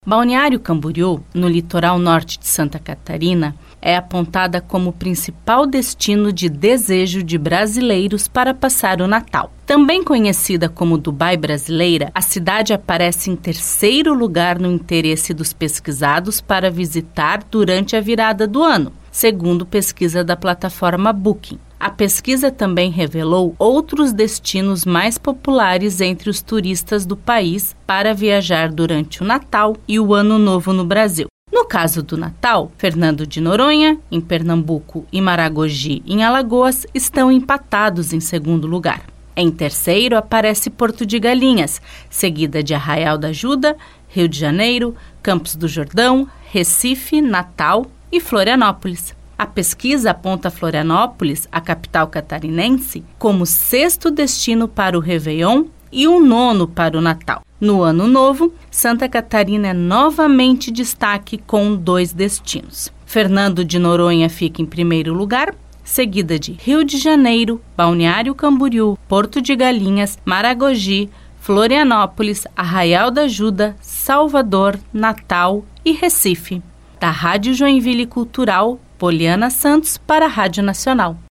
Balneário Camboriú, no litoral norte de Santa Catarina, é apontada como principal destino de desejo de brasileiros para passar o Natal. Também conhecida como Dubai brasileira, a cidade aparece em terceiro lugar no interesse dos pesquisados para visitar durante a virada do ano, segundo pesquisa da plataforma Booking. A pesquisa também revelou outros destinos mais populares entre os turistas do país para viajar durante o Natal e o Ano Novo no Brasil. No caso do Natal, Fernando de Noronha, em Pernambuco, e Maragogi, em Alagoas, estão empatados em segundo lugar. Em terceiro aparece Porto de Galinhas, seguida de Arraial da Ajuda, Rio de Janeiro, Campos do Jordão, Recife, Natal e Florianópolis. A pesquisa aponta Florianópolis, a capital catarinense, como sexto destino para o Réveillon e o nono para o Natal. No Ano Novo, Santa Catarina é novamente destaque com 2 destinos. Fernando de Noronha fica em primeiro lugar, seguida de Rio de Janeiro, Balneário Camboriú, Porto de Galinhas, Maragogi, Florianópolis, Arraial da Ajuda, Salvador, Natal e Recife. Da Rádio Joinville Cultural, Poliana Santos para a Rádio Nacional.